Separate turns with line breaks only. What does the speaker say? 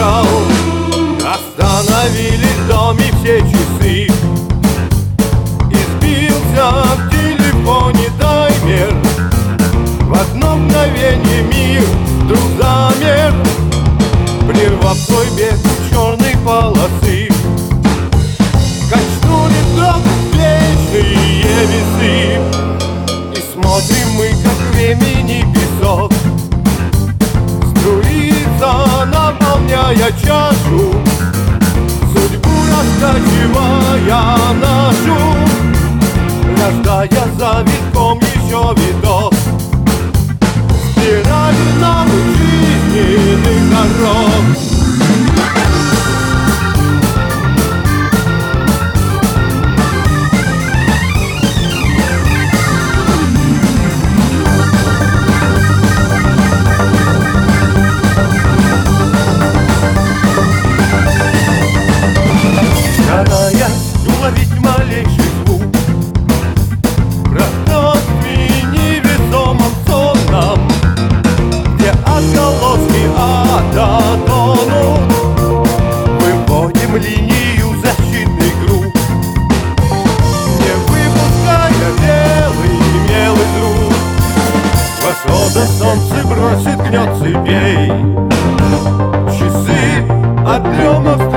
зеркал. Остановились в доме все часы, и сбился в телефоне таймер. В одно мгновение мир вдруг замер, прервав свой бег у черной полосы. Качнули вдруг вечные весы, и смотрим мы, как времени песок струится, наполняя чашу, судьбу раскачивая нашу, рождая за витком еще виток. Спираль нам жизненных дорог. Уловить малейший звук в пространстве невесомом сонном, где отголоски ада тонут. Выводим линию защитных групп, не выпуская белый друг. Восхода солнце бросит гнет цепей, часы от дрема